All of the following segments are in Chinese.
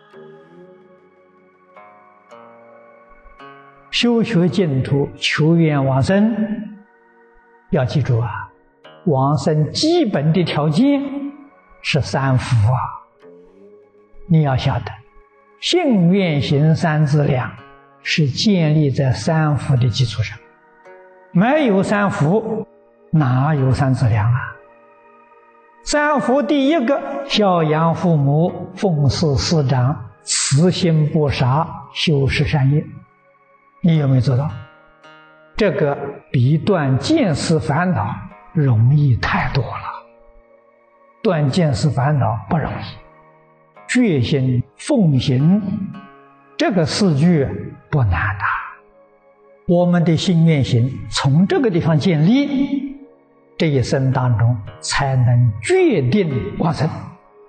修学净土，求愿往生，要记住啊，往生基本的条件是三福啊。你要晓得，信愿行三资粮是建立在三福的基础上，没有三福，哪有三资粮啊？三福第一个，孝养父母，奉事师长，慈心不杀，修持善业。你有没有做到？这个比断见思烦恼容易太多了。断见思烦恼不容易，决心奉行这个四句不难的。我们的信愿行从这个地方建立，这一生当中才能决定往生。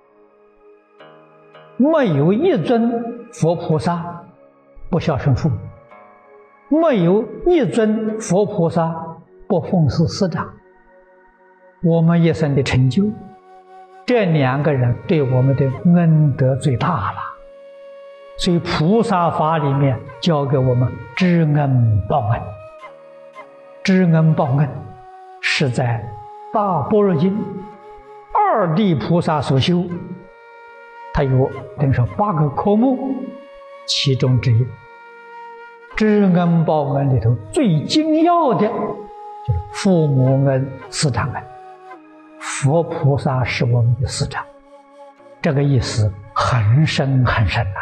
没有一尊佛菩萨不孝顺父母，没有一尊佛菩萨不奉事师长。我们一生的成就，这两个人对我们的恩德最大了。所以菩萨法里面教给我们知恩报恩。知恩报恩是在大般若经二地菩萨所修，它有等于说8个科目，其中之一。知恩报恩里头最精要的就是父母恩、师长恩。佛菩萨是我们的师长，这个意思很深很深啊。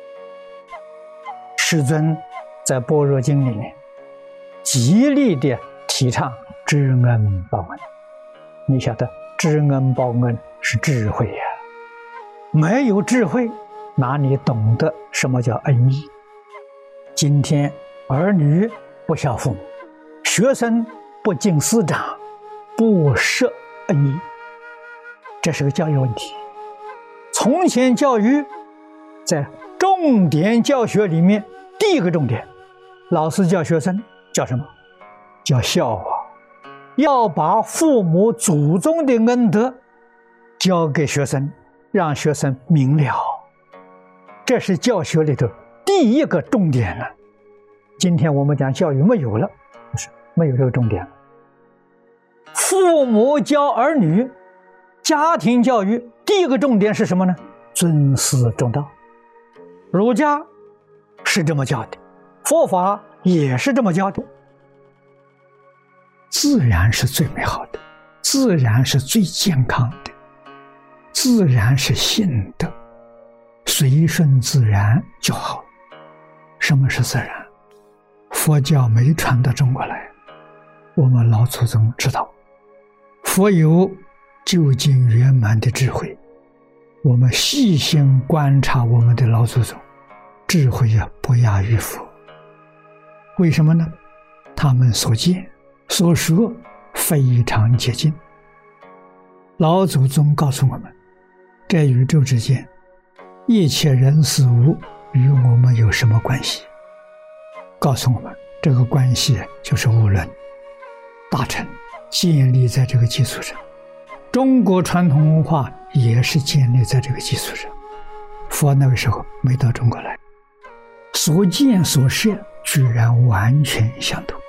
世尊在般若经里面极力的提倡知恩报恩。你晓得知恩报恩是智慧呀，没有智慧哪里懂得什么叫恩义？今天儿女不孝父母，学生不敬师长，不摄恩义，这是个教育问题。从前教育在重点教学里面，第一个重点，老师教学生叫什么？叫孝啊！要把父母祖宗的恩德教给学生，让学生明了，这是教学里头第一个重点了。今天我们讲教育没有了，不是没有这个重点了。父母教儿女，家庭教育第一个重点是什么呢？尊师重道。儒家是这么教的，佛法也是这么教的。自然是最美好的，自然是最健康的，自然是信德，随顺自然就好。什么是自然？佛教没传到中国来，我们老祖宗知道，佛有究竟圆满的智慧。我们细心观察我们的老祖宗，智慧不亚于佛。为什么呢？他们所见所说非常接近。老祖宗告诉我们，这宇宙之间一切人事物与我们有什么关系？告诉我们，这个关系就是无论大乘建立在这个基础上，中国传统文化也是建立在这个基础上。佛那个时候没到中国来，所见所摄居然完全相同。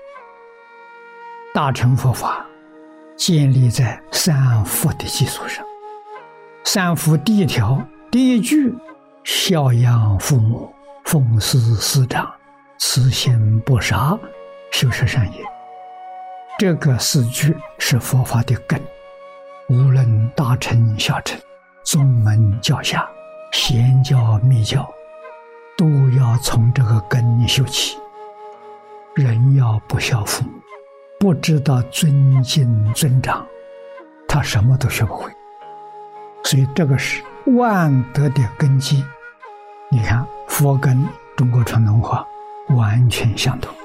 大乘佛法建立在三福的基础上。三福第一条，第一句，孝养父母，奉事师长，慈心不杀，修持善业。这个四句是佛法的根，无论大乘小乘，宗门教下，显教密教，都要从这个根修起。人要不孝父母，不知道尊敬尊长，他什么都学不会。所以这个是万德的根基。你看佛跟中国传统文化完全相同。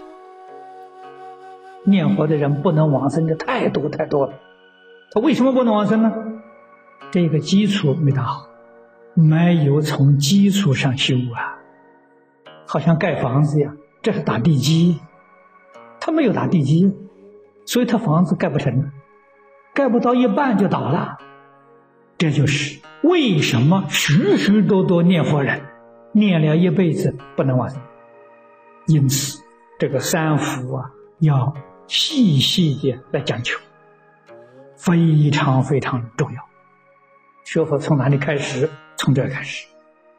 念佛的人不能往生的太多太多了。他为什么不能往生呢？这个基础没打好，没有从基础上修啊。好像盖房子一样，这是打地基，他没有打地基，所以他房子盖不成，盖不到一半就倒了。 这就是为什么许许多多念佛人念了一辈子不能往生。因此这个三福啊，要细细的来讲究，非常非常重要。学佛从哪里开始？从这开始。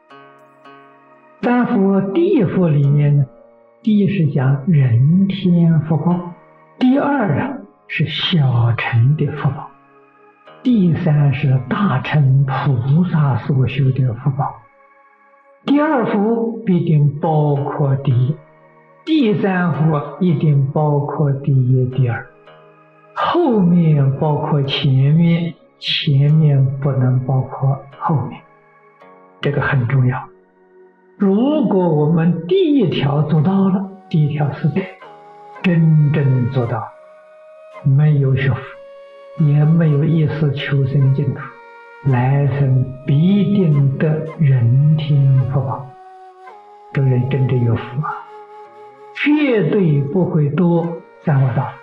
三福第一福里面呢，第一是讲人天福报，第二啊是小乘的福报，第三是大乘菩萨所修的福报。第二福必定包括第一，第三福一定包括第一、第二，后面包括前面，前面不能包括后面，这个很重要。如果我们第一条做到了，第一条是对，真正做到，没有学佛，也没有一丝求生净土，来生必定得人天福报。这人真正有福啊，绝对不会多三恶道。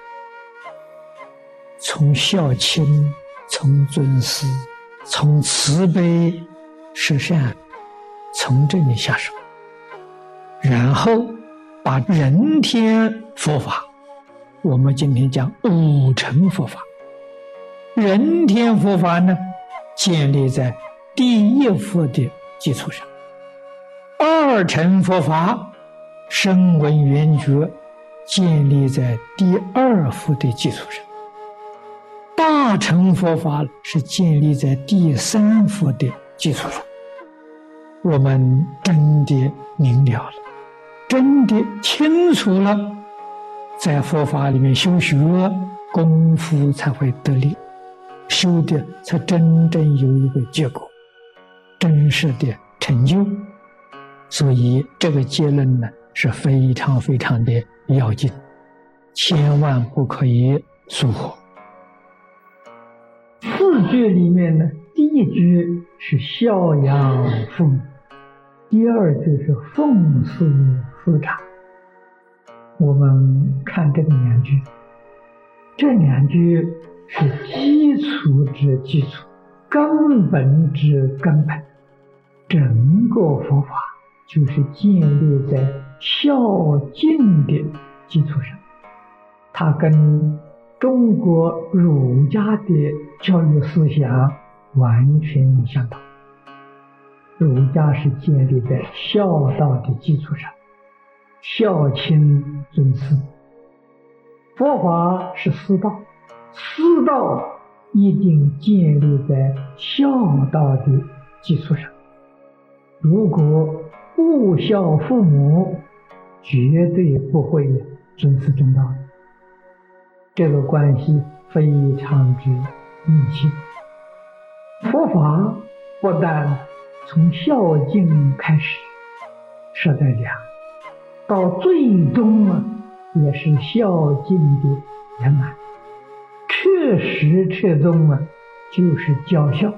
从孝亲，从尊师，从慈悲施善，从这里下手，然后把人天佛法，我们今天讲五乘佛法，人天佛法呢，建立在第一福的基础上，二乘佛法声闻缘觉建立在第二福的基础上，大乘佛法是建立在第三福的基础上。我们真的明了了，真的清楚了，在佛法里面修学，功夫才会得力，修的才真正有一个结果，真实的成就。所以这个结论呢是非常非常的要紧，千万不可以疏忽。四句里面呢，第一句是孝养父母，第二句是奉事师长。我们看这个两句，这两句是基础之基础，根本之根本。整个佛法就是建立在孝敬的基础上，它跟中国儒家的教育思想完全相同。儒家是建立在孝道的基础上，孝亲尊师。佛法是师道，师道一定建立在孝道的基础上。如果不孝父母，绝对不会尊师重道的。这个关系非常之密切。佛法不但从孝敬开始设在良，到最终也是孝敬的圆满，彻始彻终就是教孝。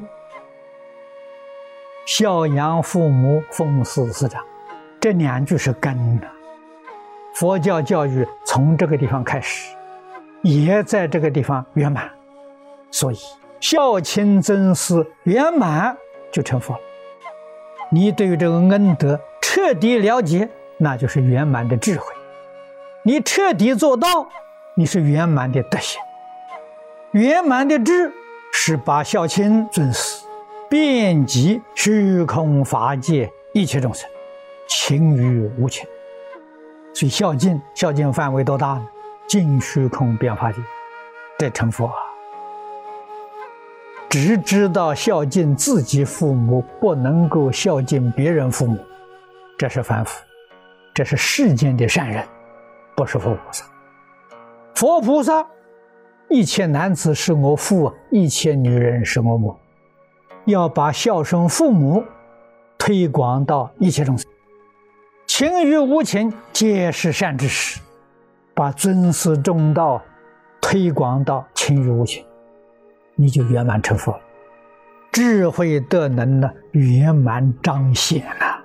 孝养父母，奉事师长，这两句是根啊。佛教教育从这个地方开始，也在这个地方圆满，所以孝亲尊师圆满就成佛了。你对于这个恩德彻底了解，那就是圆满的智慧；你彻底做到，你是圆满的德行。圆满的智是把孝亲尊师遍及虚空法界一切众生，情于无情。所以孝敬范围多大呢？尽虚空遍法界，这成佛啊！只知道孝敬自己父母，不能够孝敬别人父母，这是凡夫，这是世间的善人，不是佛菩萨。佛菩萨，1000男子是我父，1000女人是我母，要把孝顺父母推广到一切众生，情于无情皆是善知识，把尊师重道推广到情于无情，你就圆满成佛了，智慧德能呢圆满彰显了。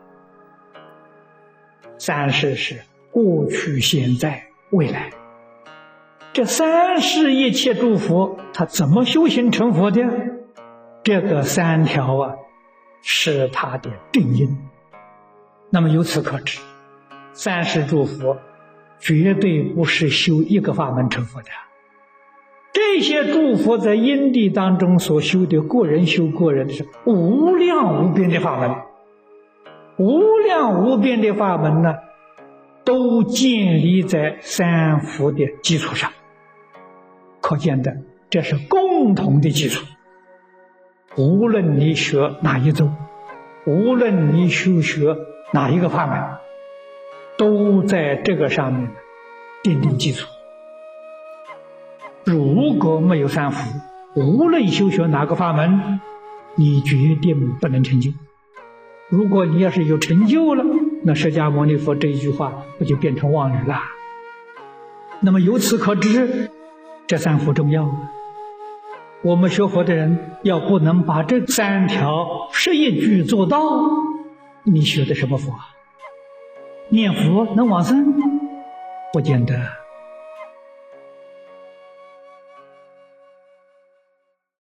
三世是过去、现在、未来，这三世一切诸佛，他怎么修行成佛的？ 这个3条啊，是他的正因。那么由此可知，30诸佛绝对不是修一个法门成佛的。这些诸佛在因地当中所修的，个人修个人的，是无量无边的法门。无量无边的法门呢，都建立在三福的基础上。可见的，这是共同的基础。无论你学哪一宗，无论你修学哪一个法门，都在这个上面奠定基础。如果没有三福，无论修学哪个法门，你决定不能成就。如果你要是有成就了，那释迦牟尼佛这一句话不就变成妄语了？那么由此可知，这三福重要。我们学佛的人要不能把这3条11句做到，你学的什么佛啊？念佛能往生？不见得。